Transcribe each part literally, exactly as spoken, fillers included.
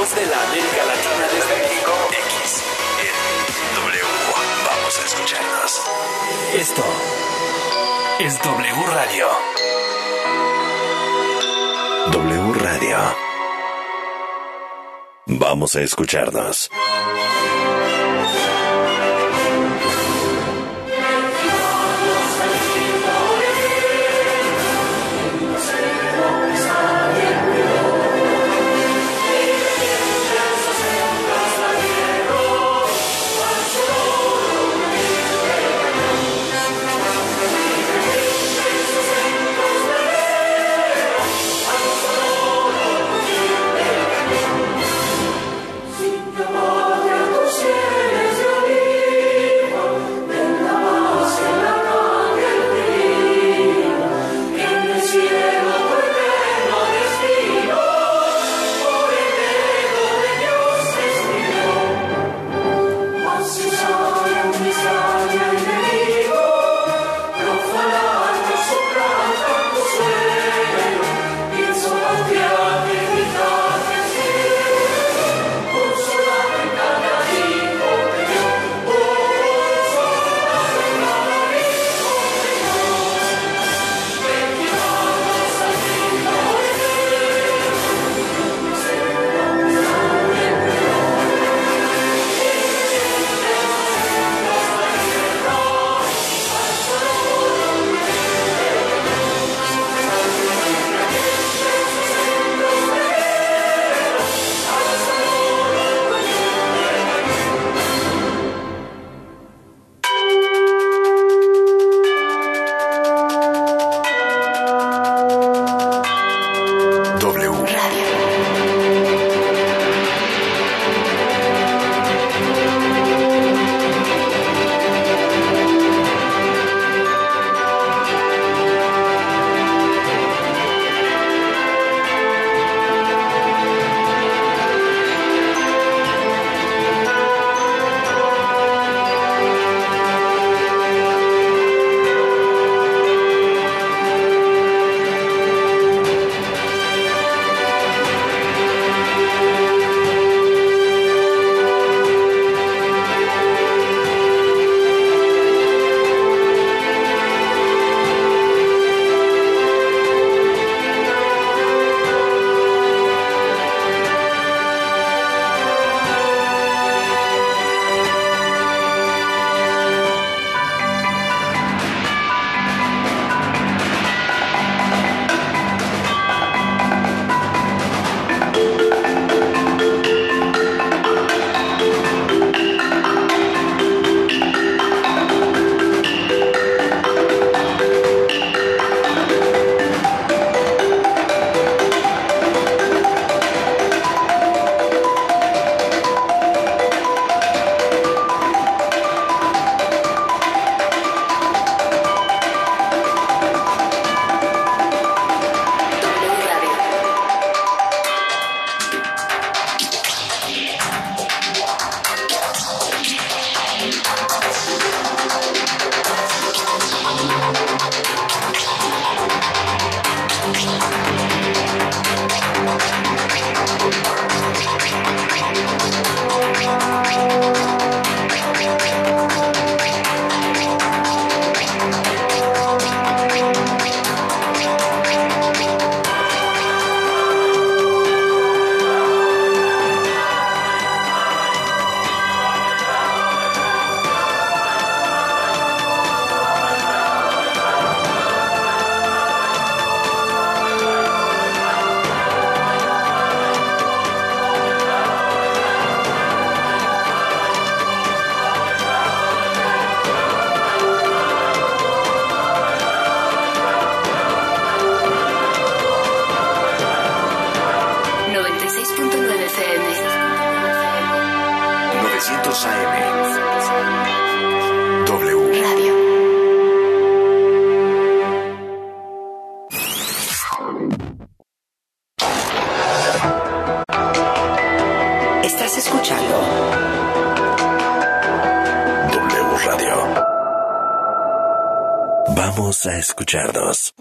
voz de la América Latina desde México. X, N, W. Vamos a escucharnos. Esto es W Radio. W Radio. Vamos a escucharnos. Vamos a escucharnos.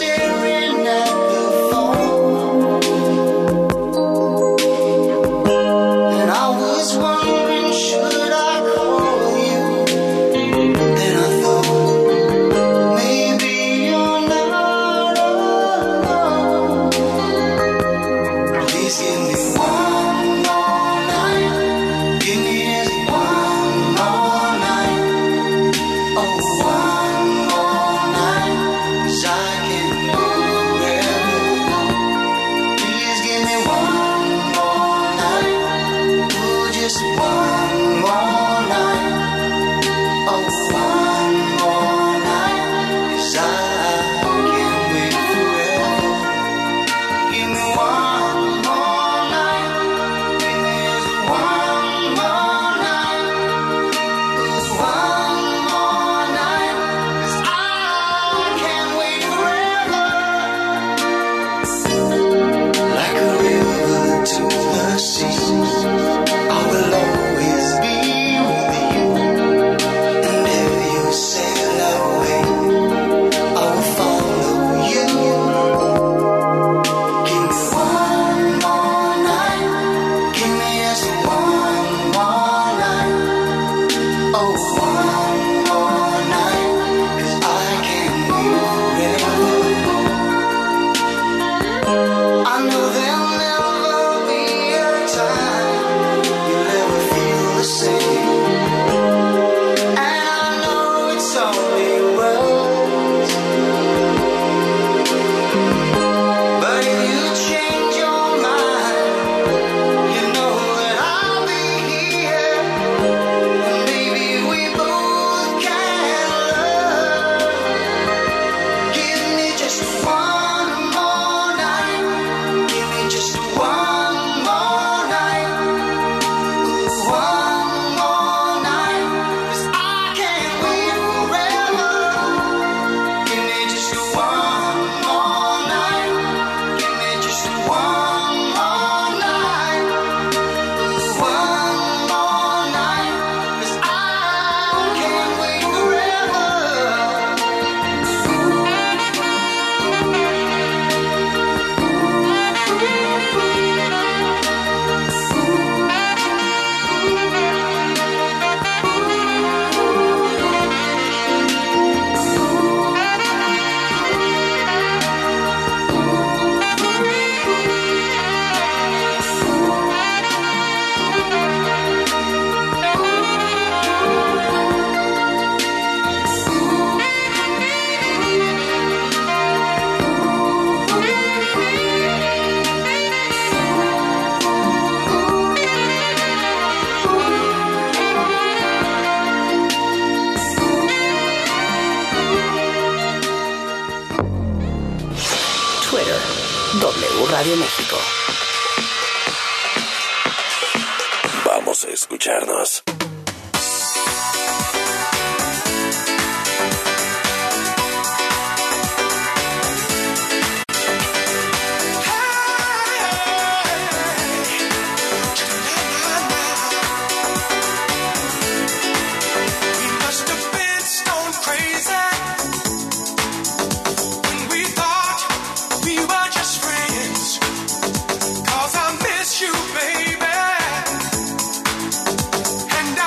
staring at the phone, and I was wondering, should I call you? Then I thought, maybe you're not alone. Please give me one more night. Give me just one more night. Oh, one more night. 'Cause I can do forever. Please give me one more night. Oh, just one more night. Oh, one more night. 'Cause I can't wait forever. Give me one more night. Give me just one more night. Oh, one more night. 'Cause I can't wait forever. Like a river to the sea, I will always be with you. And if you sail away, I will follow you. Give me one more night. Give me just one more night. Oh, one more night. 'Cause I can't wait forever. I know there'll never be a time you'll ever feel the same. And I know it's only words, but if you change your mind, you know that I'll be here. And maybe we both can love. Give me just one more night. Give me just one more night. Ooh, one more night. 'Cause I can't wait forever. Give me just one more night. Give me just one more night. Ooh, one more night. 'Cause I can't wait forever. Twitter, W Radio México. Vamos a escucharnos. We must have been stone crazy when we thought we were just friends. 'Cause I miss you, baby. And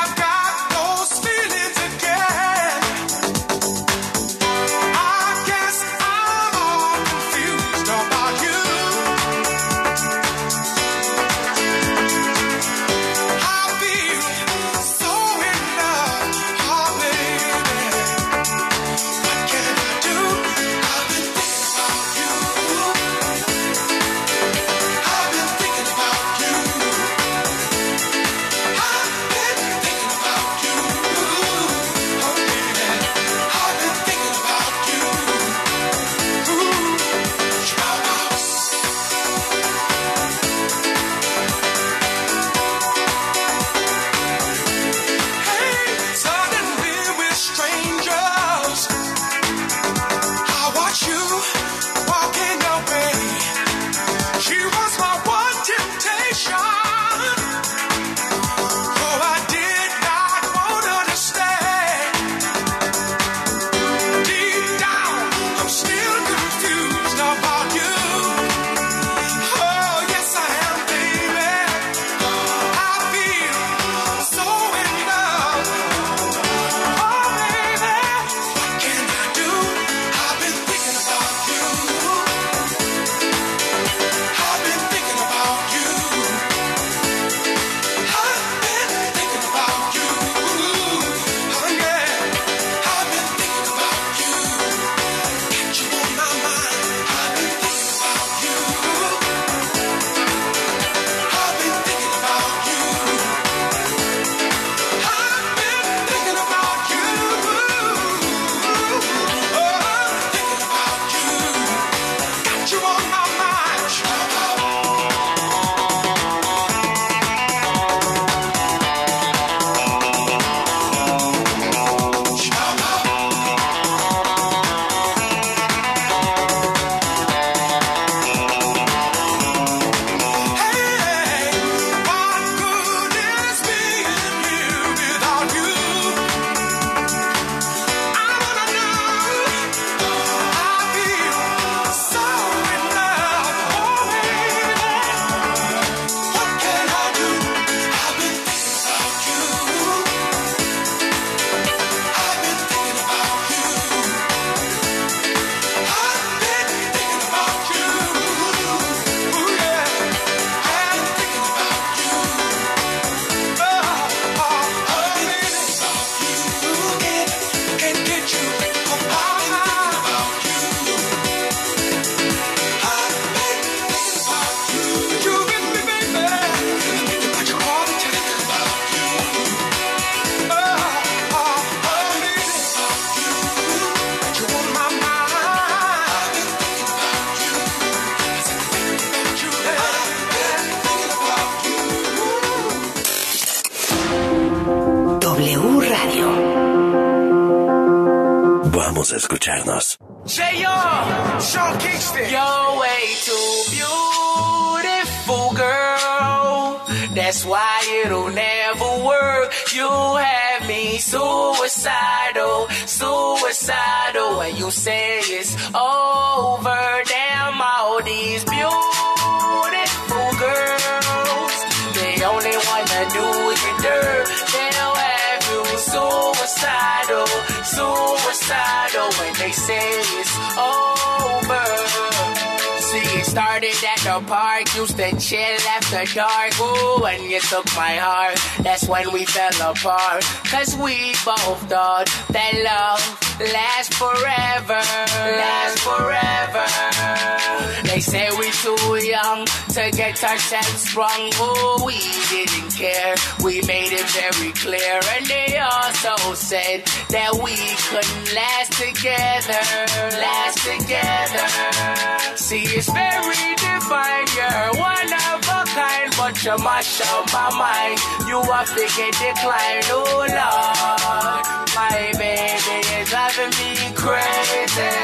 Vamos a escucharnos. J R, Sean Kingston. You're way too beautiful, girl. That's why it'll never work. You have me suicidal, suicidal. When you say it's over, damn all these beautiful girls, they only wanna do you dirt. They'll have you suicidal, suicidal. When they say it's over. See, it started at the park, used to chill after dark. Ooh, and you took my heart, that's when we fell apart. Cause we both thought that love lasts forever, lasts forever. They say we too young to get ourselves sprung. Ooh, we didn't care, we made it very clear. And they also said that we couldn't last together, last together. See, it's very divine, you're one of a kind, but you mash up my mind. You are thinking decline, oh Lord. My baby is driving me crazy.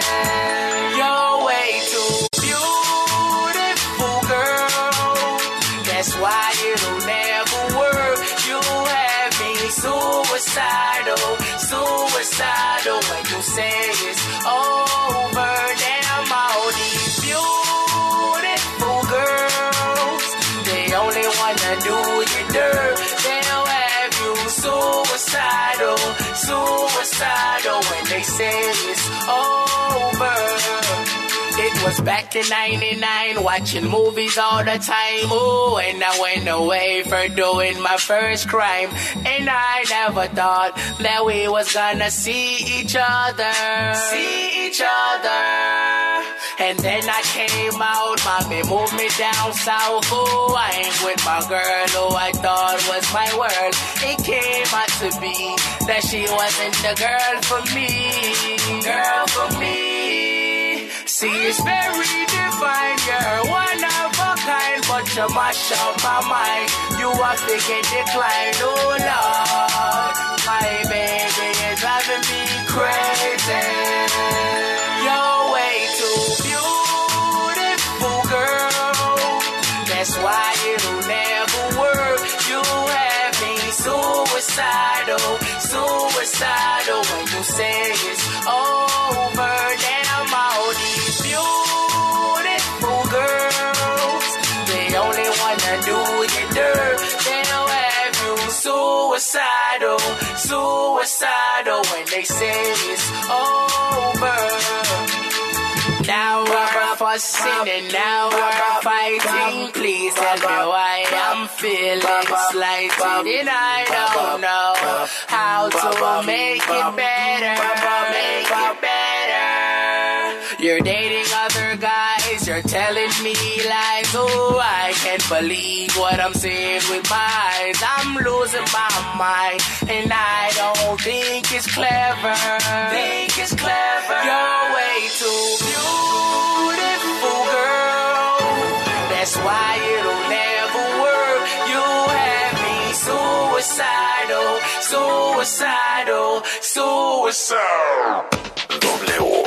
You're way too beautiful, girl. That's why it'll never work. You have me suicidal, suicidal. When you say it's over, damn all these beautiful girls, they only wanna do you dirt. They'll have you suicidal, suicidal. When they say it's over. It was back in ninety-nine, watching movies all the time. Ooh, and I went away for doing my first crime. And I never thought that we was gonna see each other, see each other. And then I came out, mommy moved me down south. Ooh, I ain't with my girl who I thought was my world. It came out to be that she wasn't the girl for me, girl for me. See, it's very divine, you're one of a kind, but you mash up my mind. You are thinking decline, oh Lord. My baby is driving me crazy. You're way too beautiful, girl. That's why it'll never work. You have me suicidal, suicidal. When you say it's over, damn all these beautiful girls, they only wanna do you dirt. They'll have you suicidal, suicidal. When they say it's over. Now we're fussing and now we're fighting. Please tell me why I'm feeling slighted. And I don't know how to make it better, make it better. You're dating other guys, you're telling me lies. Oh, I can't believe what I'm seeing with my eyes. I'm losing my mind, and I don't think it's clever. Think it's clever. You're way too beautiful, girl. That's why it'll never work. You have me suicidal, suicidal, suicidal. W.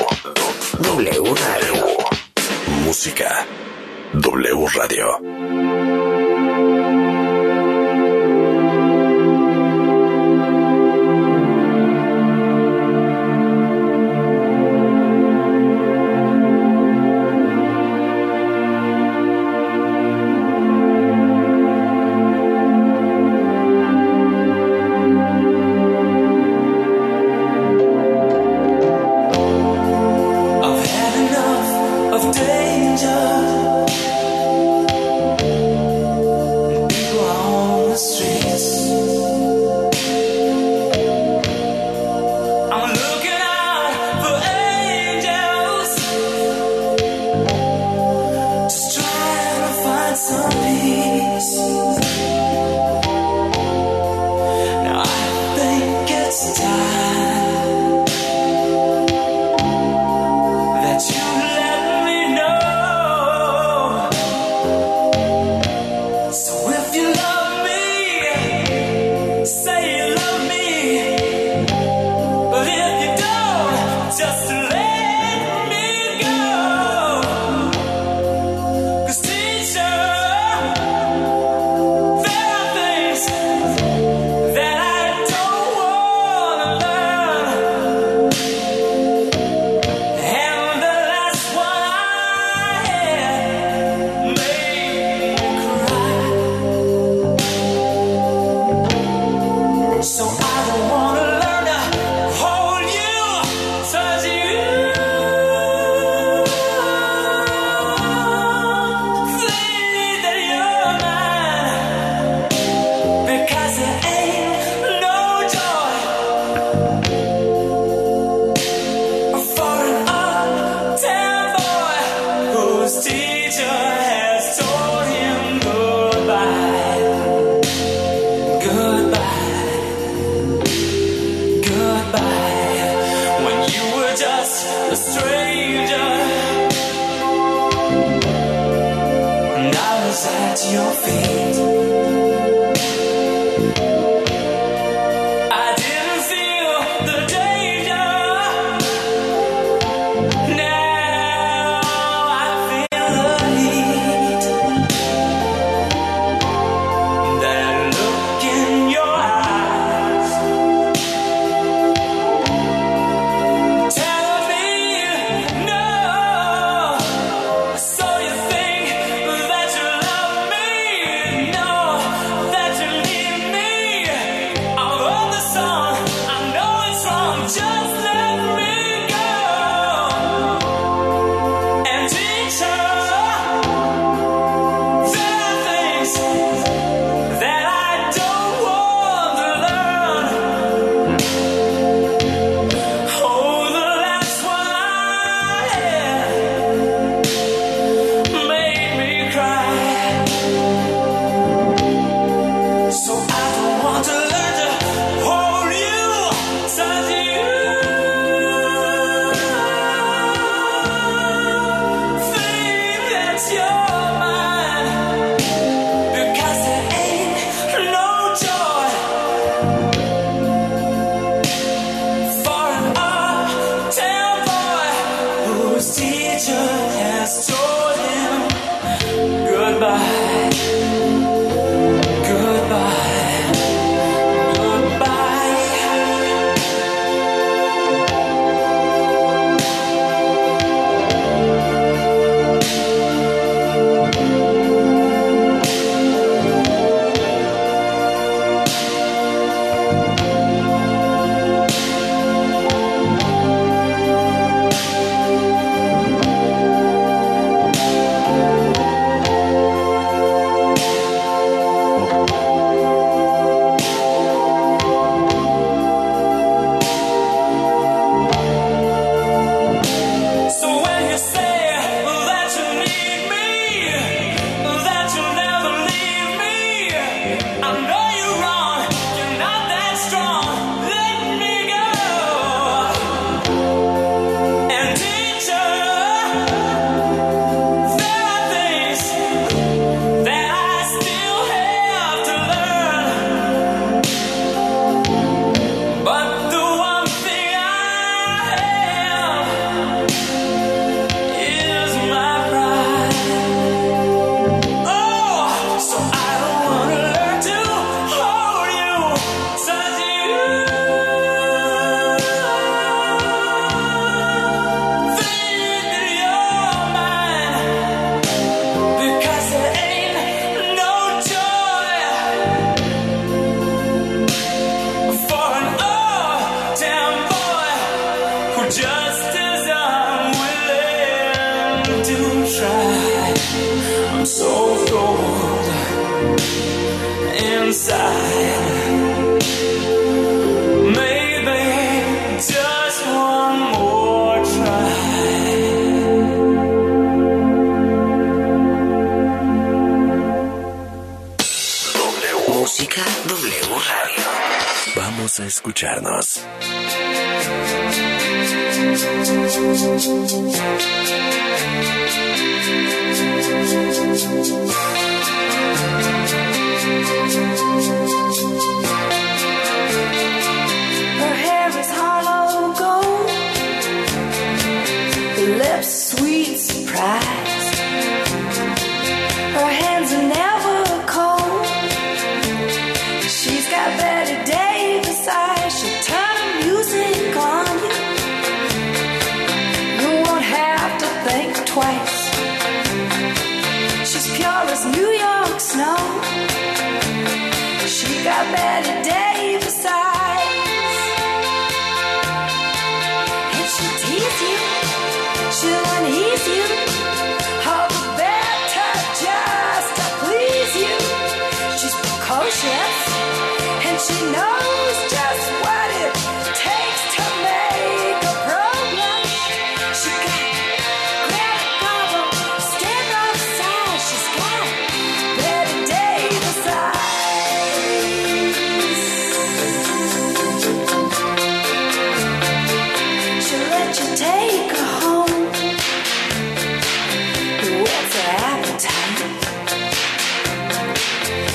W Radio. Música. W Radio. That you let me know bows at your feet. I didn't feel the danger. Now I feel the heat. That look in your eyes, tell me no. So you think that you love me? No, that you need me. I wrote the song, I know it's wrong, just let me go. And teacher, there are things that I don't want to learn. Oh, the last one I had made me cry. So I don't want to learn to hold you, touch you. Think that you're mine, because there ain't no joy for an uptown boy whose teacher has told him goodbye, goodbye, goodbye. So when you say that you need me, that you'll never leave me, I know you're wrong, you're not that strong, let me go. And teacher, there are things that I still have to learn. But the one thing I have is my pride. Oh, so I don't wanna learn to hold you, touch you. Think that you're mine, because there ain't no joy for an uptown boy who just is unwilling to try. I'm so cold inside. Maybe just one more try. Música W Radio. Vamos a escucharnos. Her hair is hollow gold, her lips sweet surprise. Her hands are never cold. She's got Betty Davis eyes. She'll turn the music on you. You won't have to think twice. She's pure as New York snow. She got Betty Davis eyes. And she'll tease you, she'll unease you. All the better just to please you. She's precocious, and she knows just what it takes to make a problem. She got Greta Garbo, stand on the side. She's got Betty Davis eyes.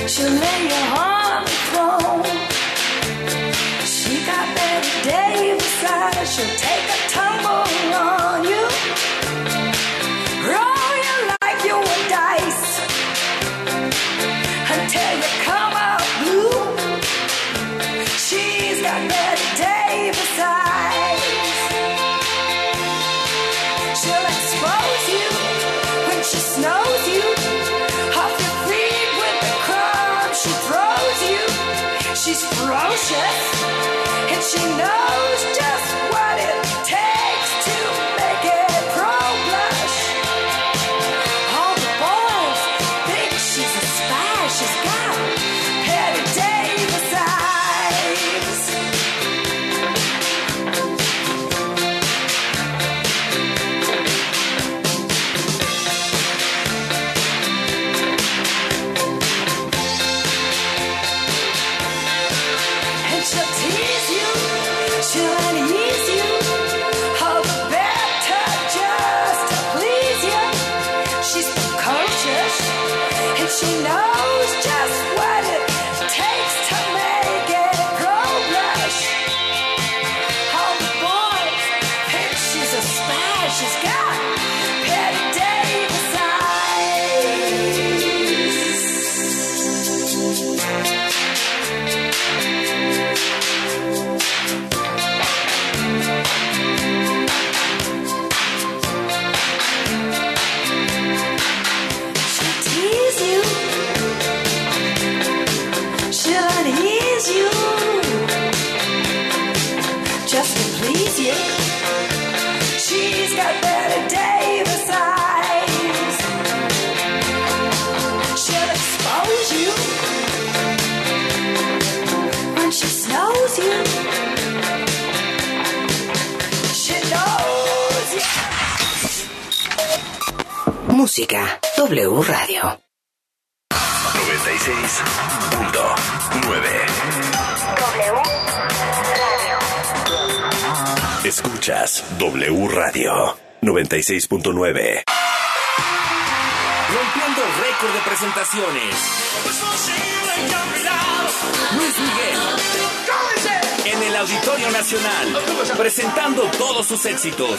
she'll lay you on the throne. She got Betty Davis eyes, she'll take a tumble on you, roll you like you were dice until you come out blue. She's got Betty Davis eyes. She'll expose you when she snows you, off your feet with the crumbs she throws you. She's ferocious and she knows just what it takes to make it pro blush. All the boys think she's a spy. She's got Betty Davis eyes. And she'll tease you, she'll unease you, all the better just to please you. She's precocious and she knows just what it takes to make it pro blush. All the boys think she's a spy. She's got Betty Davis eyes. She'll tease you, she'll unease you, just to please you. She's got Betty Davis eyes. She'll expose you when she snows you. She knows you. Música W Radio. noventa y seis punto nueve. W Radio. Escuchas W Radio noventa y seis punto nueve. Rompiendo récord de presentaciones. Luis Miguel. En el Auditorio Nacional. Presentando todos sus éxitos.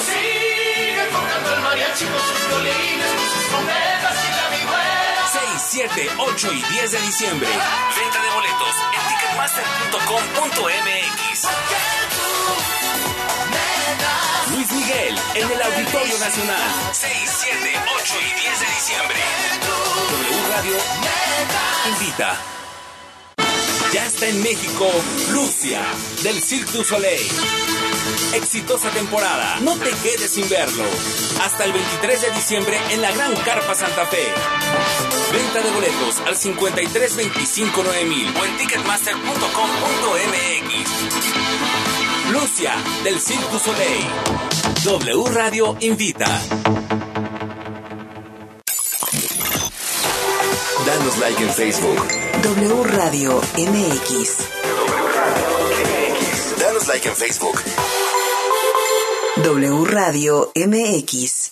seis, siete, ocho y diez de diciembre. Venta de boletos en ticketmaster punto com punto m x. Luis Miguel en el Auditorio Nacional. seis, siete, ocho y diez de diciembre. W Radio invita. Ya está en México Lucia del Cirque du Soleil. Exitosa temporada, no te quedes sin verlo. Hasta el veintitrés de diciembre en la Gran Carpa Santa Fe. Venta de boletos al cincuenta y tres veinticinco nueve mil o en ticketmaster punto com punto m x. Lucia del Cirque du Soleil. W Radio invita. Danos like en Facebook. W Radio M X. Danos like en Facebook. W Radio M X.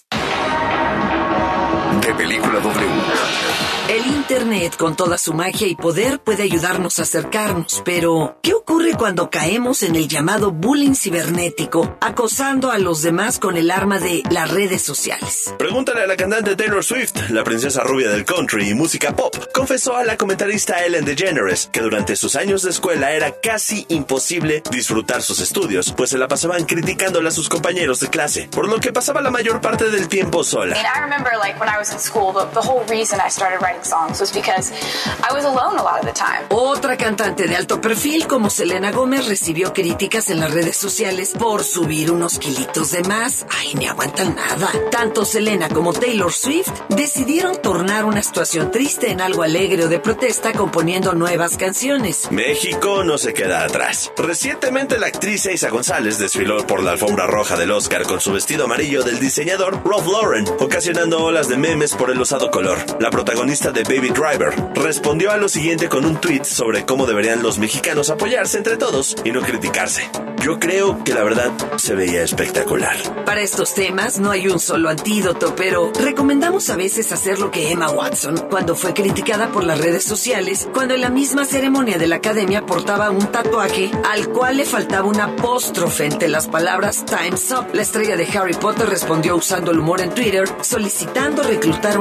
De Película W. El Internet, con toda su magia y poder, puede ayudarnos a acercarnos, pero ¿qué ocurre cuando caemos en el llamado bullying cibernético, acosando a los demás con el arma de las redes sociales? Pregúntale a la cantante Taylor Swift, la princesa rubia del country y música pop. Confesó a la comentarista Ellen DeGeneres que durante sus años de escuela era casi imposible disfrutar sus estudios, pues se la pasaban criticándola a sus compañeros de clase, por lo que pasaba la mayor parte del tiempo sola. I mean, I remember, like, when I was in school, the, the whole reason I started writing songs was because I was alone a lot of the time. Otra cantante de alto perfil como Selena Gómez recibió críticas en las redes sociales por subir unos kilitos de más. Ay, ni aguantan nada. Tanto Selena como Taylor Swift decidieron tornar una situación triste en algo alegre o de protesta componiendo nuevas canciones. México no se queda atrás. Recientemente la actriz Eiza González desfiló por la alfombra roja del Oscar con su vestido amarillo del diseñador Ralph Lauren, ocasionando olas de memes por el osado color. La protagonista de Baby Driver respondió a lo siguiente con un tweet sobre cómo deberían los mexicanos apoyarse entre todos y no criticarse. Yo creo que la verdad se veía espectacular. Para estos temas no hay un solo antídoto, pero recomendamos a veces hacer lo que Emma Watson, cuando fue criticada por las redes sociales, cuando en la misma ceremonia de la academia portaba un tatuaje al cual le faltaba una apóstrofe entre las palabras Time's Up. La estrella de Harry Potter respondió usando el humor en Twitter, solicitando reclutar